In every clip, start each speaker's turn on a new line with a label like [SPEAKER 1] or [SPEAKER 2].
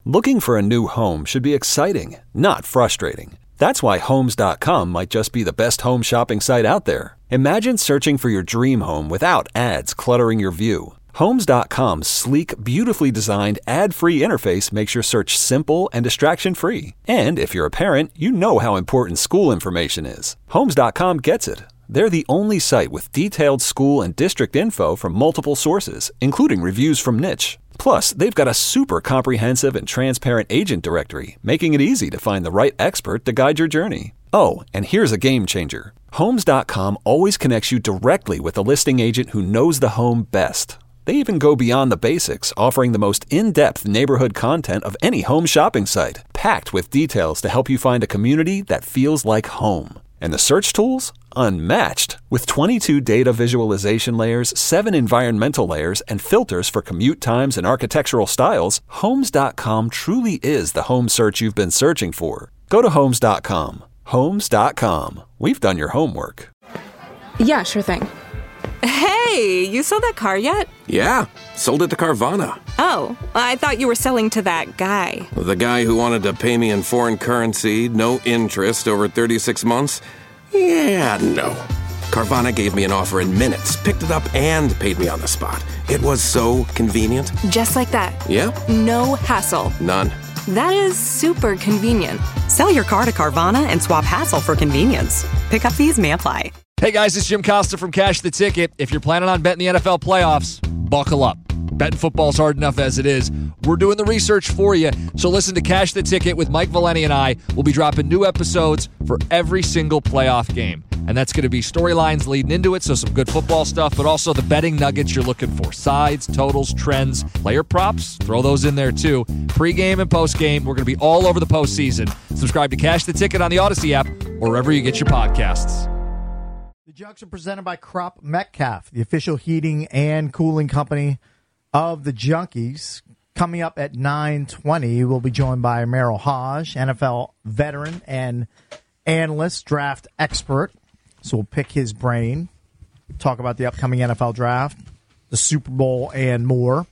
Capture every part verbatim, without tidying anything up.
[SPEAKER 1] Looking for a new home should be exciting, not frustrating. That's why Homes dot com might just be the best home shopping site out there. Imagine searching for your dream home without ads cluttering your view. Homes dot com's sleek, beautifully designed, ad-free interface makes your search simple and distraction-free. And if you're a parent, you know how important school information is. Homes dot com gets it. They're the only site with detailed school and district info from multiple sources, including reviews from Niche. Plus, they've got a super comprehensive and transparent agent directory, making it easy to find the right expert to guide your journey. Oh, and here's a game changer. Homes dot com always connects you directly with a listing agent who knows the home best. They even go beyond the basics, offering the most in-depth neighborhood content of any home shopping site, packed with details to help you find a community that feels like home. And the search tools? Unmatched. With twenty-two data visualization layers, seven environmental layers, and filters for commute times and architectural styles, Homes dot com truly is the home search you've been searching for. Go to Homes dot com. Homes dot com. We've done your homework.
[SPEAKER 2] Yeah, sure thing.
[SPEAKER 3] Hey, you sold that car yet?
[SPEAKER 4] Yeah, sold it to Carvana.
[SPEAKER 3] Oh, I thought you were selling to that guy.
[SPEAKER 4] The guy who wanted to pay me in foreign currency, no interest, over thirty-six months? Yeah, no. Carvana gave me an offer in minutes, picked it up, and paid me on the spot. It was so convenient.
[SPEAKER 3] Just like that.
[SPEAKER 4] Yeah.
[SPEAKER 3] No hassle.
[SPEAKER 4] None.
[SPEAKER 3] That is super convenient.
[SPEAKER 5] Sell your car to Carvana and swap hassle for convenience. Pickup fees may apply.
[SPEAKER 6] Hey guys, it's Jim Costa from Cash the Ticket. If you're planning on betting the N F L playoffs, buckle up. Betting football's hard enough as it is. We're doing the research for you. So listen to Cash the Ticket with Mike Valeni and I. We'll be dropping new episodes for every single playoff game. And that's going to be storylines leading into it, so some good football stuff, but also the betting nuggets you're looking for. Sides, totals, trends, player props, throw those in there too. Pre-game and post-game, we're going to be all over the postseason. Subscribe to Cash the Ticket on the Odyssey app or wherever you get your podcasts.
[SPEAKER 7] The Junks are presented by Crop Metcalf, the official heating and cooling company of the Junkies. Coming up at nine twenty, we'll be joined by Merrill Hodge, N F L veteran and analyst, draft expert. So we'll pick his brain, talk about the upcoming N F L draft, the Super Bowl, and more.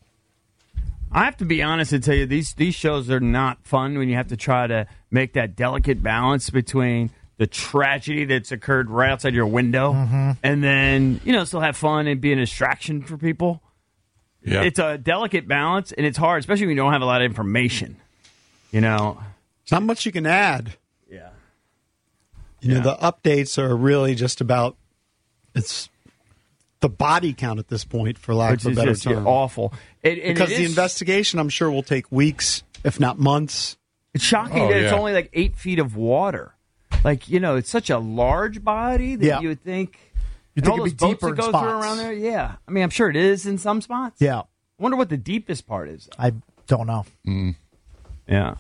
[SPEAKER 8] I have to be honest and tell you, these these shows are not fun when you have to try to make that delicate balance between the tragedy that's occurred right outside your window mm-hmm. and then, you know, still have fun and be an distraction for people. Yeah. It's a delicate balance, and it's hard, especially when you don't have a lot of information. You know,
[SPEAKER 9] there's not much you can add.
[SPEAKER 8] Yeah.
[SPEAKER 9] You
[SPEAKER 8] yeah.
[SPEAKER 9] know, the updates are really just about it's the body count at this point, for lack
[SPEAKER 8] Which
[SPEAKER 9] of a better
[SPEAKER 8] just,
[SPEAKER 9] term.
[SPEAKER 8] Awful. It, and
[SPEAKER 9] because
[SPEAKER 8] it
[SPEAKER 9] the
[SPEAKER 8] is,
[SPEAKER 9] investigation, I'm sure, will take weeks, if not months.
[SPEAKER 8] It's shocking
[SPEAKER 9] oh,
[SPEAKER 8] that
[SPEAKER 9] yeah.
[SPEAKER 8] it's only like eight feet of water. Like, you know, it's such a large body that
[SPEAKER 7] yeah.
[SPEAKER 8] you would think.
[SPEAKER 7] You
[SPEAKER 8] think
[SPEAKER 7] it'd
[SPEAKER 8] all
[SPEAKER 7] be
[SPEAKER 8] those boats
[SPEAKER 7] deeper
[SPEAKER 8] that
[SPEAKER 7] in
[SPEAKER 8] go
[SPEAKER 7] spots.
[SPEAKER 8] through around there? Yeah. I mean, I'm sure it is in some spots.
[SPEAKER 7] Yeah.
[SPEAKER 8] I wonder what the deepest part is.
[SPEAKER 7] I don't know.
[SPEAKER 10] Mm.
[SPEAKER 8] Yeah.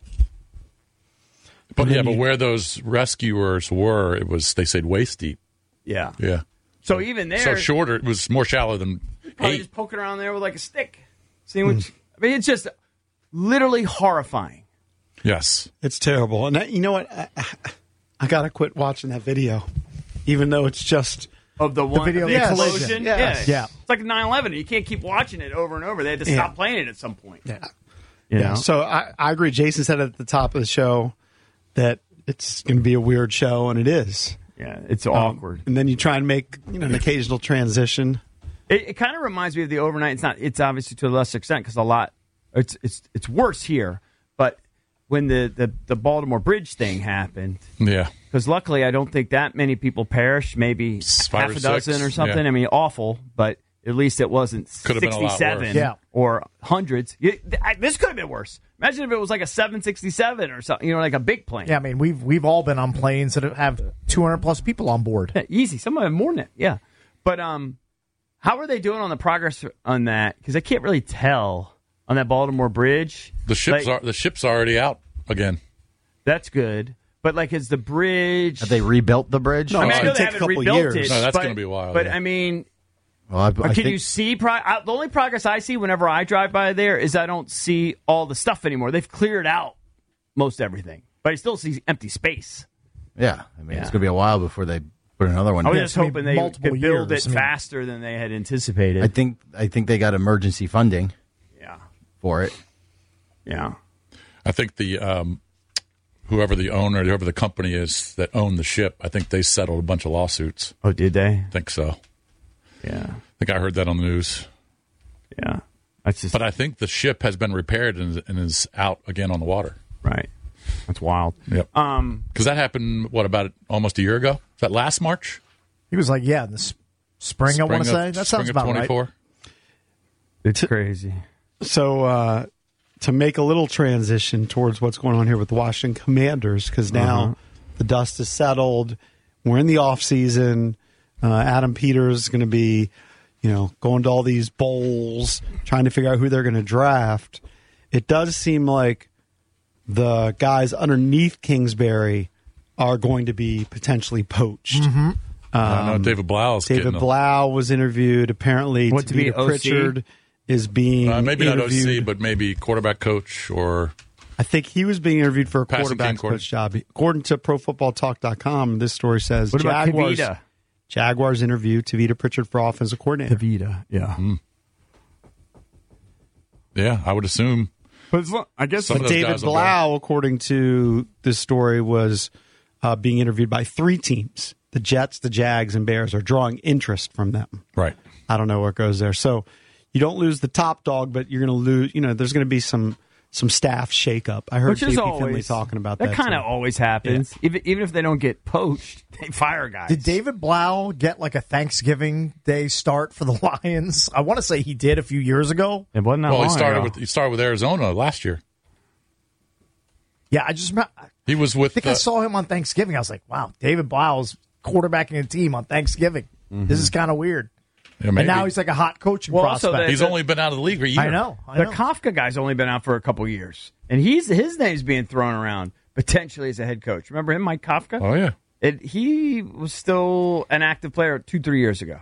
[SPEAKER 10] But yeah, but where those rescuers were, it was, they said, waist deep.
[SPEAKER 8] Yeah.
[SPEAKER 10] Yeah.
[SPEAKER 8] So even there.
[SPEAKER 10] So shorter, it was more shallow than
[SPEAKER 8] Probably
[SPEAKER 10] eight.
[SPEAKER 8] just poking around there with like a stick. Seeing which, I mean, it's just literally horrifying.
[SPEAKER 10] Yes.
[SPEAKER 9] It's terrible. And I, you know what? I, I, I got to quit watching that video, even though it's just.
[SPEAKER 8] Of the one,
[SPEAKER 7] the video
[SPEAKER 8] the
[SPEAKER 7] of the
[SPEAKER 8] explosion?
[SPEAKER 7] collision.
[SPEAKER 8] Yes.
[SPEAKER 7] Yeah.
[SPEAKER 8] It's like nine eleven. You can't keep watching it over and over. They had to
[SPEAKER 9] Yeah.
[SPEAKER 8] stop playing it at some point.
[SPEAKER 9] Yeah.
[SPEAKER 8] You
[SPEAKER 9] yeah.
[SPEAKER 8] know?
[SPEAKER 9] So I, I agree. Jason said at the top of the show that it's going to be a weird show, and it is.
[SPEAKER 8] Yeah, it's
[SPEAKER 9] um,
[SPEAKER 8] awkward.
[SPEAKER 9] And then you try and make you know an occasional transition.
[SPEAKER 8] It, it kind of reminds me of the overnight. It's not. It's obviously to a lesser extent because a lot. It's it's it's worse here. But when the, the, the Baltimore Bridge thing happened,
[SPEAKER 10] Yeah.
[SPEAKER 8] because luckily I don't think that many people perished. Maybe
[SPEAKER 10] Five
[SPEAKER 8] half
[SPEAKER 10] or
[SPEAKER 8] a dozen
[SPEAKER 10] six.
[SPEAKER 8] or something.
[SPEAKER 10] Yeah.
[SPEAKER 8] I mean, awful. But at least it wasn't
[SPEAKER 10] Could have been a lot
[SPEAKER 8] sixty-seven
[SPEAKER 10] worse.
[SPEAKER 7] Yeah.
[SPEAKER 8] or hundreds. You- th- I- This could have been worse. Imagine if it was like a seven sixty-seven or something. You know, like a big plane.
[SPEAKER 7] Yeah, I mean, we've we've all been on planes that have two hundred plus people on board.
[SPEAKER 8] Yeah, easy. Some of them more than that. Yeah. But um, how are they doing on the progress on that? Because I can't really tell on that Baltimore Bridge.
[SPEAKER 10] The ship's
[SPEAKER 8] Like,
[SPEAKER 10] are, the ship's already out again.
[SPEAKER 8] that's good. But like, is the bridge?
[SPEAKER 11] Have they rebuilt the bridge?
[SPEAKER 9] No,
[SPEAKER 8] I mean,
[SPEAKER 9] it's
[SPEAKER 8] I know
[SPEAKER 9] gonna
[SPEAKER 8] they
[SPEAKER 9] take a
[SPEAKER 8] haven't
[SPEAKER 9] couple
[SPEAKER 8] rebuilt
[SPEAKER 9] years.
[SPEAKER 8] it.
[SPEAKER 10] No, that's
[SPEAKER 8] but-
[SPEAKER 10] gonna be a while,
[SPEAKER 8] But
[SPEAKER 10] yeah.
[SPEAKER 8] I mean,
[SPEAKER 11] Well, I, I
[SPEAKER 8] can
[SPEAKER 11] think,
[SPEAKER 8] you see? Pro- I, the only progress I see whenever I drive by there is I don't see all the stuff anymore. They've cleared out most everything, but I still see empty space.
[SPEAKER 11] Yeah, I mean,
[SPEAKER 8] Yeah.
[SPEAKER 11] it's going to be a while before they put another one
[SPEAKER 8] I was
[SPEAKER 11] in.
[SPEAKER 8] just
[SPEAKER 7] I mean,
[SPEAKER 8] hoping they
[SPEAKER 7] multiple
[SPEAKER 8] could build
[SPEAKER 7] years.
[SPEAKER 8] it
[SPEAKER 7] I mean-
[SPEAKER 8] faster than they had anticipated.
[SPEAKER 11] I think I think they got emergency funding
[SPEAKER 8] yeah.
[SPEAKER 11] for it.
[SPEAKER 8] Yeah.
[SPEAKER 10] I think the um, whoever the owner, whoever the company is that owned the ship, I think they settled a bunch of lawsuits.
[SPEAKER 8] Oh, did they?
[SPEAKER 10] I think so.
[SPEAKER 8] Yeah.
[SPEAKER 10] I think I heard that on the news.
[SPEAKER 8] Yeah. That's just,
[SPEAKER 10] but I think the ship has been repaired and, and is out again on the water.
[SPEAKER 8] Right. That's wild.
[SPEAKER 10] Yep.
[SPEAKER 8] Um,
[SPEAKER 10] because that happened, what, about almost a year ago? Was that last March?
[SPEAKER 7] He was like, yeah, in the s- spring,
[SPEAKER 10] Spring
[SPEAKER 7] I want to
[SPEAKER 10] of-
[SPEAKER 7] say. That
[SPEAKER 10] spring
[SPEAKER 7] sounds
[SPEAKER 10] of
[SPEAKER 7] about
[SPEAKER 10] twenty-four.
[SPEAKER 7] right.
[SPEAKER 8] It's crazy.
[SPEAKER 9] So uh, to make a little transition towards what's going on here with the Washington Commanders, because now
[SPEAKER 8] Uh-huh.
[SPEAKER 9] the dust is settled. We're in the off season. Uh, Adam Peters is going to be, you know, going to all these bowls, trying to figure out who they're going to draft. It does seem like the guys underneath Kingsbury are going to be potentially poached.
[SPEAKER 7] Mm-hmm.
[SPEAKER 10] I know David Blau is
[SPEAKER 9] David
[SPEAKER 10] getting a-
[SPEAKER 9] Blau was interviewed. Apparently,
[SPEAKER 8] What, to be
[SPEAKER 9] Tavita
[SPEAKER 8] O C?
[SPEAKER 9] Pritchard is being
[SPEAKER 10] Uh, maybe not O C,
[SPEAKER 9] interviewed.
[SPEAKER 10] but maybe quarterback coach or
[SPEAKER 9] I think he was being interviewed for a
[SPEAKER 10] Passing
[SPEAKER 9] quarterback
[SPEAKER 10] game coordinator.
[SPEAKER 9] coach job. According to pro football talk dot com, this story says
[SPEAKER 8] What about
[SPEAKER 9] Jaguars,
[SPEAKER 8] Tavita?
[SPEAKER 9] Jaguars interview Tavita Pritchard for offensive coordinator.
[SPEAKER 8] Tavita, yeah.
[SPEAKER 10] yeah, I would assume.
[SPEAKER 8] But it's, lo- I guess
[SPEAKER 10] Some of
[SPEAKER 9] But
[SPEAKER 10] those
[SPEAKER 9] David
[SPEAKER 10] guys will go.
[SPEAKER 9] Blau, according to this story, was uh, being interviewed by three teams. The Jets, the Jags, and Bears are drawing interest from them.
[SPEAKER 10] Right.
[SPEAKER 9] I don't know where it goes there. So you don't lose the top dog, but you're going to lose. You know, there's going to be some some staff shakeup. I heard
[SPEAKER 8] Which
[SPEAKER 9] J
[SPEAKER 8] is
[SPEAKER 9] P
[SPEAKER 8] always
[SPEAKER 9] Finley talking about that.
[SPEAKER 8] That kind of
[SPEAKER 9] too.
[SPEAKER 8] always happens. Even even if they don't get poached, they fire guys.
[SPEAKER 7] Did David Blau get like a Thanksgiving Day start for the Lions? I want to say he did a few years ago.
[SPEAKER 8] It wasn't that
[SPEAKER 10] Well, he
[SPEAKER 8] long
[SPEAKER 10] started
[SPEAKER 8] ago.
[SPEAKER 10] with he started with Arizona last year.
[SPEAKER 7] Yeah, I just remember- I
[SPEAKER 10] He was with.
[SPEAKER 7] think
[SPEAKER 10] uh,
[SPEAKER 7] I saw him on Thanksgiving. I was like, wow, David Blau's quarterbacking a team on Thanksgiving. This is kind of weird.
[SPEAKER 10] yeah,
[SPEAKER 7] And
[SPEAKER 10] maybe.
[SPEAKER 7] now he's like a hot coaching
[SPEAKER 8] Well, also
[SPEAKER 7] prospect.
[SPEAKER 8] the-
[SPEAKER 10] He's only been out of the league for a year.
[SPEAKER 7] I know. I
[SPEAKER 8] the
[SPEAKER 7] know.
[SPEAKER 8] Kafka guy's only been out for a couple years, and he's his name's being thrown around potentially as a head coach. Remember him, Mike Kafka?
[SPEAKER 10] Oh yeah.
[SPEAKER 8] It, he was still an active player two, three years ago.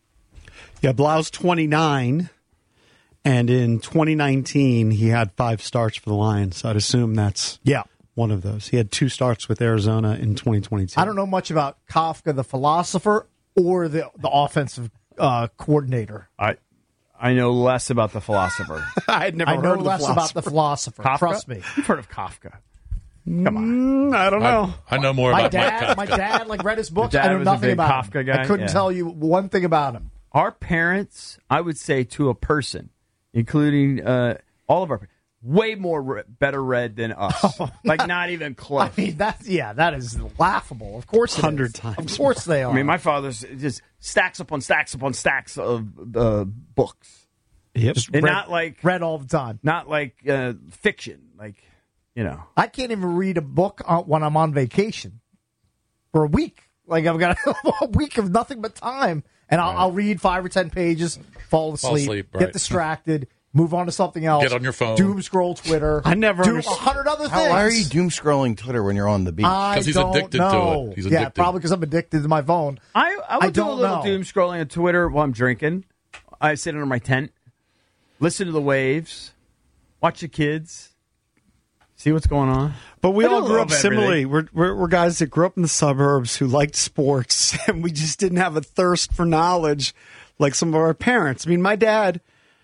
[SPEAKER 9] Yeah, Blau's twenty-nine, and in twenty nineteen he had five starts for the Lions. So I'd assume that's
[SPEAKER 7] Yeah.
[SPEAKER 9] one of those. He had two starts with Arizona in twenty twenty-two.
[SPEAKER 7] I don't know much about Kafka, the philosopher, or the the offensive uh, coordinator.
[SPEAKER 8] I I know less about the philosopher.
[SPEAKER 9] I had never
[SPEAKER 7] I
[SPEAKER 9] heard
[SPEAKER 7] know
[SPEAKER 9] of the
[SPEAKER 7] less about the
[SPEAKER 9] philosopher.
[SPEAKER 7] philosopher.
[SPEAKER 8] Kafka?
[SPEAKER 7] Trust me.
[SPEAKER 8] You've heard of Kafka? Come on.
[SPEAKER 9] Mm, I don't know.
[SPEAKER 10] I, I know more
[SPEAKER 7] My
[SPEAKER 10] about Mike
[SPEAKER 7] dad,
[SPEAKER 10] Kafka.
[SPEAKER 7] my dad, like read his books.
[SPEAKER 8] Your
[SPEAKER 7] I
[SPEAKER 8] dad
[SPEAKER 7] know
[SPEAKER 8] was a
[SPEAKER 7] nothing
[SPEAKER 8] big
[SPEAKER 7] about
[SPEAKER 8] Kafka
[SPEAKER 7] him.
[SPEAKER 8] guy?
[SPEAKER 7] I couldn't
[SPEAKER 8] Yeah.
[SPEAKER 7] tell you one thing about him.
[SPEAKER 8] Our parents, I would say to a person, including uh, all of our parents, way more re- better read than us. Like not even close.
[SPEAKER 7] I mean, that's yeah, that is laughable. Of course, it is.
[SPEAKER 9] Hundred times.
[SPEAKER 7] Of course, they are.
[SPEAKER 8] I mean, my father's just stacks upon stacks upon stacks of uh, books,
[SPEAKER 9] Yep.
[SPEAKER 8] and
[SPEAKER 7] read,
[SPEAKER 8] not like
[SPEAKER 7] read all the time.
[SPEAKER 8] not like uh, fiction. Like you know,
[SPEAKER 7] I can't even read a book on, when I'm on vacation for a week. Like I've got a week of nothing but time, and I'll, I'll read five or ten pages, fall asleep,
[SPEAKER 10] Fall asleep,
[SPEAKER 7] get
[SPEAKER 10] right.
[SPEAKER 7] distracted, move on to something else.
[SPEAKER 10] Get on your phone.
[SPEAKER 7] doom scroll Twitter.
[SPEAKER 9] I never
[SPEAKER 7] do a
[SPEAKER 9] understood-
[SPEAKER 7] hundred other
[SPEAKER 11] How,
[SPEAKER 7] things.
[SPEAKER 11] why are you doom scrolling Twitter when you're on the beach?
[SPEAKER 7] I
[SPEAKER 10] 'Cause he's
[SPEAKER 7] don't
[SPEAKER 10] addicted to
[SPEAKER 7] know.
[SPEAKER 10] it. He's
[SPEAKER 7] Yeah,
[SPEAKER 10] addicted.
[SPEAKER 7] probably because I'm addicted to my phone.
[SPEAKER 8] I I would
[SPEAKER 7] I
[SPEAKER 8] do a
[SPEAKER 7] don't
[SPEAKER 8] little
[SPEAKER 7] know.
[SPEAKER 8] doom scrolling on Twitter while I'm drinking. I sit under my tent, listen to the waves, watch the kids, see what's going on.
[SPEAKER 9] But we
[SPEAKER 8] I do
[SPEAKER 9] all
[SPEAKER 8] a
[SPEAKER 9] grew
[SPEAKER 8] little
[SPEAKER 9] up
[SPEAKER 8] of
[SPEAKER 9] similarly.
[SPEAKER 8] everything.
[SPEAKER 9] We're, we're, we're guys that grew up in the suburbs who liked sports, and we just didn't have a thirst for knowledge like some of our parents. I mean, my dad,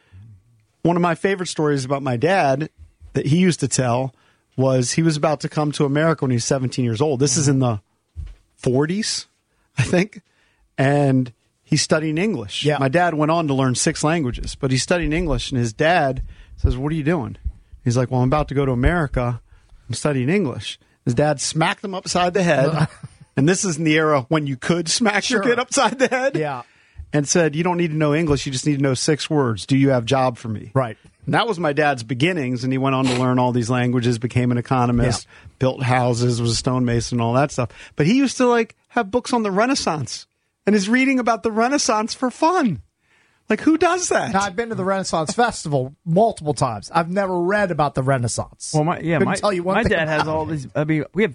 [SPEAKER 9] one of my favorite stories about my dad that he used to tell was he was about to come to America when he was seventeen years old. This is in the forties, I think. And he's studying English.
[SPEAKER 7] Yeah.
[SPEAKER 9] My dad went on to learn six languages, but he's studying English, and his dad says, "What are you doing?" He's like, "Well, I'm about to go to America. I'm studying English." His dad smacked him upside the head. And this is in the era when you could smack your
[SPEAKER 7] Sure.
[SPEAKER 9] kid upside the head.
[SPEAKER 7] Yeah.
[SPEAKER 9] And said, "You don't need to know English. You just need to know six words. Do you have job for me?"
[SPEAKER 7] Right.
[SPEAKER 9] And that was my dad's beginnings. And he went on to learn all these languages, became an economist, built houses, was a stonemason, and all that stuff. But he used to like have books on the Renaissance and is reading about the Renaissance for fun. Like, who does that?
[SPEAKER 7] Now, I've been to the Renaissance Festival multiple times. I've never read about the Renaissance.
[SPEAKER 8] Well, my yeah,
[SPEAKER 7] Couldn't
[SPEAKER 8] my,
[SPEAKER 7] tell you one
[SPEAKER 8] my
[SPEAKER 7] thing
[SPEAKER 8] dad has
[SPEAKER 7] about
[SPEAKER 8] all
[SPEAKER 7] it.
[SPEAKER 8] these. I mean, we have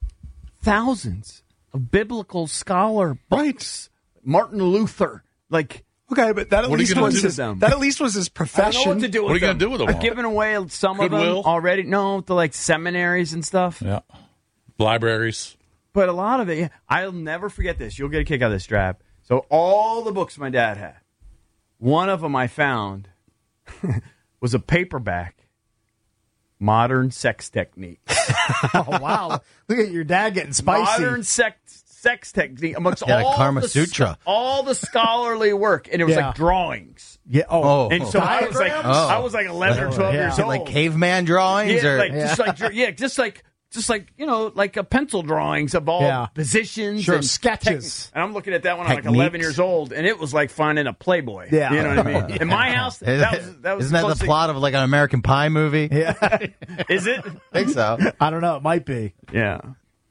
[SPEAKER 8] thousands of biblical scholar books. Martin Luther, like
[SPEAKER 9] Okay, but that at
[SPEAKER 10] What are you
[SPEAKER 9] least
[SPEAKER 10] gonna
[SPEAKER 9] was
[SPEAKER 10] do
[SPEAKER 9] his,
[SPEAKER 8] with them?
[SPEAKER 9] that at least was his
[SPEAKER 8] I
[SPEAKER 9] profession.
[SPEAKER 8] don't know what to do with
[SPEAKER 10] What are you
[SPEAKER 8] them.
[SPEAKER 10] gonna do with them
[SPEAKER 8] I've
[SPEAKER 10] all?
[SPEAKER 8] given away some of
[SPEAKER 10] Goodwill?
[SPEAKER 8] them already. No, to like seminaries and stuff.
[SPEAKER 10] Yeah. Libraries.
[SPEAKER 8] But a lot of it, yeah, I'll never forget this. You'll get a kick out of this, Strap. So all the books my dad had, one of them I found was a paperback Modern sex technique.
[SPEAKER 7] Oh, wow. Look at your dad getting spicy.
[SPEAKER 8] Modern sex sex technique amongst
[SPEAKER 11] Yeah,
[SPEAKER 8] all
[SPEAKER 11] Kama
[SPEAKER 8] the,
[SPEAKER 11] Sutra.
[SPEAKER 8] all the scholarly work, and it was
[SPEAKER 7] Yeah.
[SPEAKER 8] like drawings.
[SPEAKER 7] Yeah. Oh.
[SPEAKER 11] Oh.
[SPEAKER 8] And so I was like,
[SPEAKER 7] Diagrams?
[SPEAKER 8] I was like eleven or twelve
[SPEAKER 7] Yeah.
[SPEAKER 8] years old.
[SPEAKER 11] Like caveman drawings?
[SPEAKER 8] yeah,
[SPEAKER 11] or
[SPEAKER 8] like just like dr- yeah, just like just like you know, like a pencil drawings of all
[SPEAKER 7] Yeah.
[SPEAKER 8] positions,
[SPEAKER 7] Sure,
[SPEAKER 8] and
[SPEAKER 7] sketches.
[SPEAKER 8] techniques. And I'm looking at that when I'm like
[SPEAKER 11] Techniques.
[SPEAKER 8] eleven years old, and it was like finding a Playboy.
[SPEAKER 7] Yeah.
[SPEAKER 8] you know what I mean. In my house, that was that was
[SPEAKER 11] Isn't that the
[SPEAKER 8] closest-
[SPEAKER 11] plot of like an American Pie movie?
[SPEAKER 7] Yeah.
[SPEAKER 8] Is it?
[SPEAKER 11] I think so.
[SPEAKER 7] I don't know. It might be.
[SPEAKER 8] Yeah.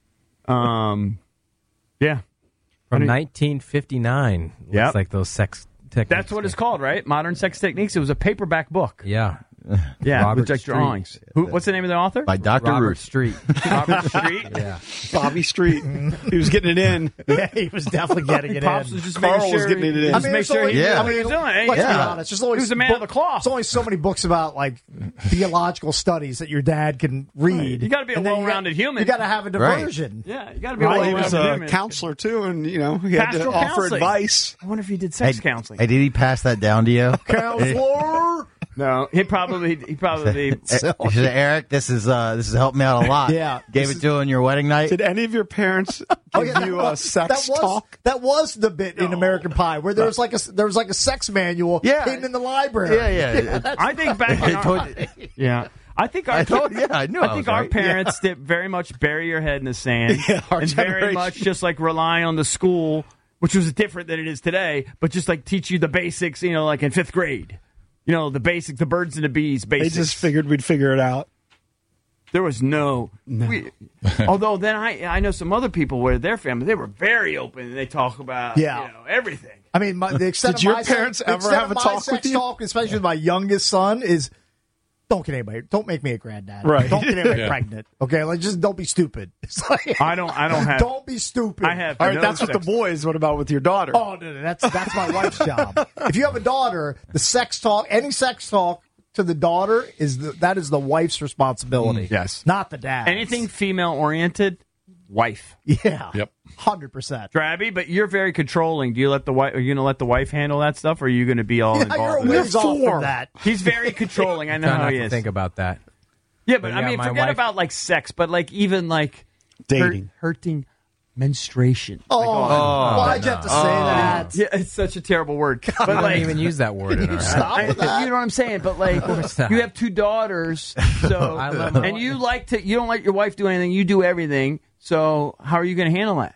[SPEAKER 8] Um. Yeah.
[SPEAKER 12] From nineteen fifty-nine. Looks
[SPEAKER 8] Yep.
[SPEAKER 12] like those sex techniques.
[SPEAKER 8] That's what it's called, right? Modern Sex Techniques. It was a paperback book.
[SPEAKER 12] Yeah.
[SPEAKER 8] Yeah,
[SPEAKER 12] Robert
[SPEAKER 8] with like
[SPEAKER 12] Street.
[SPEAKER 8] drawings. Who, what's the name of the author?
[SPEAKER 11] By Doctor
[SPEAKER 12] Robert
[SPEAKER 11] Ruth.
[SPEAKER 12] Street.
[SPEAKER 8] Robert Street.
[SPEAKER 12] Yeah.
[SPEAKER 9] Bobby Street. He was getting it in.
[SPEAKER 7] Yeah, he was definitely getting it
[SPEAKER 8] Pops
[SPEAKER 7] in.
[SPEAKER 8] was just
[SPEAKER 9] Carl
[SPEAKER 8] making sure
[SPEAKER 9] was getting it in.
[SPEAKER 8] Just
[SPEAKER 7] I mean,
[SPEAKER 8] make
[SPEAKER 7] there's
[SPEAKER 8] sure
[SPEAKER 7] only,
[SPEAKER 8] he
[SPEAKER 11] Yeah.
[SPEAKER 8] knew
[SPEAKER 7] I
[SPEAKER 8] what he
[SPEAKER 7] mean,
[SPEAKER 8] was doing.
[SPEAKER 7] let's
[SPEAKER 11] Yeah.
[SPEAKER 7] be honest. There's always
[SPEAKER 8] He was a man
[SPEAKER 7] book-
[SPEAKER 8] of the cloth.
[SPEAKER 7] There's only so many books about like theological studies that your dad can read.
[SPEAKER 8] You gotta be a
[SPEAKER 7] And then you
[SPEAKER 8] well-rounded
[SPEAKER 7] got-
[SPEAKER 8] human.
[SPEAKER 7] You got to have a diversion.
[SPEAKER 8] Yeah, you got to be a
[SPEAKER 7] Right,
[SPEAKER 9] Well, he
[SPEAKER 8] well-rounded
[SPEAKER 9] was a
[SPEAKER 8] human.
[SPEAKER 9] counselor too, and you know he had to
[SPEAKER 8] Pastoral
[SPEAKER 9] offer
[SPEAKER 8] counseling.
[SPEAKER 9] advice.
[SPEAKER 8] I wonder if he did
[SPEAKER 11] Hey,
[SPEAKER 8] sex counseling.
[SPEAKER 11] hey, did he pass that down to you?
[SPEAKER 7] Counselor.
[SPEAKER 8] No, he probably he probably.
[SPEAKER 11] He said, Eric, this is uh, this is helping me out a lot.
[SPEAKER 7] Yeah.
[SPEAKER 11] Gave it to you on your wedding night.
[SPEAKER 9] Did any of your parents give
[SPEAKER 7] Oh, yeah, that
[SPEAKER 9] you
[SPEAKER 7] was-
[SPEAKER 9] a sex
[SPEAKER 7] that was,
[SPEAKER 9] talk?
[SPEAKER 7] That was the bit in American Pie where there was like a there was like a sex manual
[SPEAKER 11] Yeah.
[SPEAKER 7] hidden in the library.
[SPEAKER 11] Yeah, yeah.
[SPEAKER 7] that's-
[SPEAKER 8] I think back in
[SPEAKER 11] I
[SPEAKER 8] our,
[SPEAKER 11] told you.
[SPEAKER 8] yeah. I think our
[SPEAKER 11] I told- yeah, I knew I
[SPEAKER 8] think
[SPEAKER 11] was
[SPEAKER 8] our
[SPEAKER 11] right.
[SPEAKER 8] parents did very much bury your head in the sand
[SPEAKER 9] Yeah, our
[SPEAKER 8] and very
[SPEAKER 9] generation.
[SPEAKER 8] much just like rely on the school, which was different than it is today, but just like teach you the basics, you know, like in fifth grade. You know, the basic, the birds and the bees
[SPEAKER 9] They
[SPEAKER 8] basics.
[SPEAKER 9] just figured we'd figure it out.
[SPEAKER 8] There was no. We, although then I I know some other people where their family they were very open and they talk about
[SPEAKER 7] Yeah.
[SPEAKER 8] you know everything.
[SPEAKER 7] I mean, my, the extent
[SPEAKER 9] Did
[SPEAKER 7] of
[SPEAKER 9] your
[SPEAKER 7] my
[SPEAKER 9] parents
[SPEAKER 7] sex, the
[SPEAKER 9] ever
[SPEAKER 7] extent
[SPEAKER 9] have
[SPEAKER 7] of
[SPEAKER 9] a
[SPEAKER 7] my
[SPEAKER 9] talk
[SPEAKER 7] sex
[SPEAKER 9] with you?
[SPEAKER 7] talk, especially with my youngest son, is don't get anybody, don't make me a granddad.
[SPEAKER 9] Right.
[SPEAKER 7] Don't get anybody
[SPEAKER 10] Yeah.
[SPEAKER 7] pregnant. Okay, like just don't be stupid. It's like,
[SPEAKER 8] I don't I don't have.
[SPEAKER 7] don't be stupid.
[SPEAKER 8] I have.
[SPEAKER 9] All right,
[SPEAKER 8] no
[SPEAKER 9] that's what
[SPEAKER 8] sex-
[SPEAKER 9] the boys. What about with your daughter?
[SPEAKER 7] Oh no, no, that's that's my wife's job. If you have a daughter, the sex talk, any sex talk to the daughter is the, that is the wife's responsibility.
[SPEAKER 8] Mm, yes.
[SPEAKER 7] not the dad.
[SPEAKER 8] Anything female oriented, wife.
[SPEAKER 7] Yeah.
[SPEAKER 10] Yep.
[SPEAKER 7] Hundred percent.
[SPEAKER 8] Drabby, but you're very controlling. Do you let the wife? Are you going to let the wife handle that stuff, or are you going to be all
[SPEAKER 7] Yeah,
[SPEAKER 8] involved?
[SPEAKER 7] you're a
[SPEAKER 8] in it?
[SPEAKER 7] whiz off
[SPEAKER 9] four.
[SPEAKER 7] of that.
[SPEAKER 8] He's very controlling. I know
[SPEAKER 12] Try
[SPEAKER 8] how
[SPEAKER 12] not
[SPEAKER 8] he
[SPEAKER 12] to
[SPEAKER 8] is.
[SPEAKER 12] think about that.
[SPEAKER 8] yeah, but
[SPEAKER 12] But
[SPEAKER 8] I
[SPEAKER 12] yeah,
[SPEAKER 8] mean,
[SPEAKER 12] my
[SPEAKER 8] forget
[SPEAKER 12] wife-
[SPEAKER 8] about like sex, but like even like
[SPEAKER 9] Dating.
[SPEAKER 8] hurt- hurting menstruation.
[SPEAKER 7] Oh,
[SPEAKER 8] Like, oh,
[SPEAKER 7] why'd you have to say that?
[SPEAKER 8] yeah, it's such a terrible word. But
[SPEAKER 12] We don't
[SPEAKER 8] like,
[SPEAKER 12] even use that word in our house.
[SPEAKER 7] Stop with that.
[SPEAKER 8] you know what I'm saying? But like,
[SPEAKER 12] not.
[SPEAKER 8] you have two daughters, so
[SPEAKER 12] I love my
[SPEAKER 8] and
[SPEAKER 12] wife.
[SPEAKER 8] you like to. You don't let your wife do anything. You do everything. So how are you going to handle that?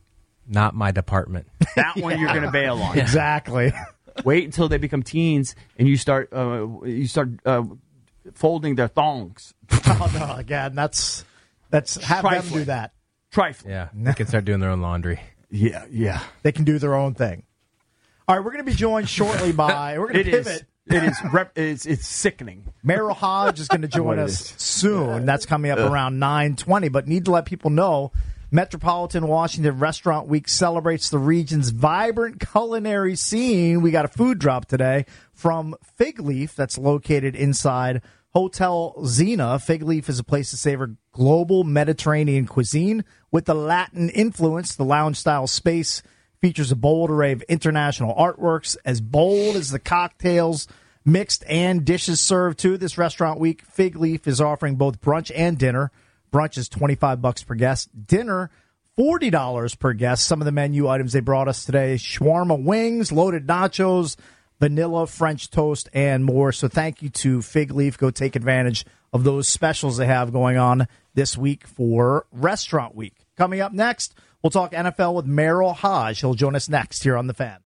[SPEAKER 12] Not my department.
[SPEAKER 8] That one you're going to bail on.
[SPEAKER 7] Exactly.
[SPEAKER 8] Wait until they become teens and you start uh, you start uh, folding their thongs.
[SPEAKER 7] Oh no, again, that's that's have them
[SPEAKER 8] Trifling.
[SPEAKER 7] do that.
[SPEAKER 8] Trifling.
[SPEAKER 12] Yeah. They can start doing their own laundry.
[SPEAKER 8] Yeah, yeah.
[SPEAKER 7] They can do their own thing. All right, we're going to be joined shortly by. We're going
[SPEAKER 8] It
[SPEAKER 7] to
[SPEAKER 8] is.
[SPEAKER 7] pivot.
[SPEAKER 8] It is. Rep, it's, it's sickening.
[SPEAKER 7] Merrill Hodge is going to join
[SPEAKER 8] What it
[SPEAKER 7] us
[SPEAKER 8] is.
[SPEAKER 7] soon. That's coming up around nine twenty. But need to let people know Metropolitan Washington Restaurant Week celebrates the region's vibrant culinary scene. We got a food drop today from Fig Leaf that's located inside Hotel Zena. Fig Leaf is a place to savor global Mediterranean cuisine with the Latin influence. The lounge-style space features a bold array of international artworks, as bold as the cocktails mixed and dishes served too. This restaurant week, Fig Leaf is offering both brunch and dinner. Brunch is twenty-five bucks per guest. Dinner, forty dollars per guest. Some of the menu items they brought us today: shawarma wings, loaded nachos, vanilla French toast, and more. So thank you to Fig Leaf. Go take advantage of those specials they have going on this week for Restaurant Week. Coming up next, we'll talk N F L with Merrill Hodge. He'll join us next here on The Fan.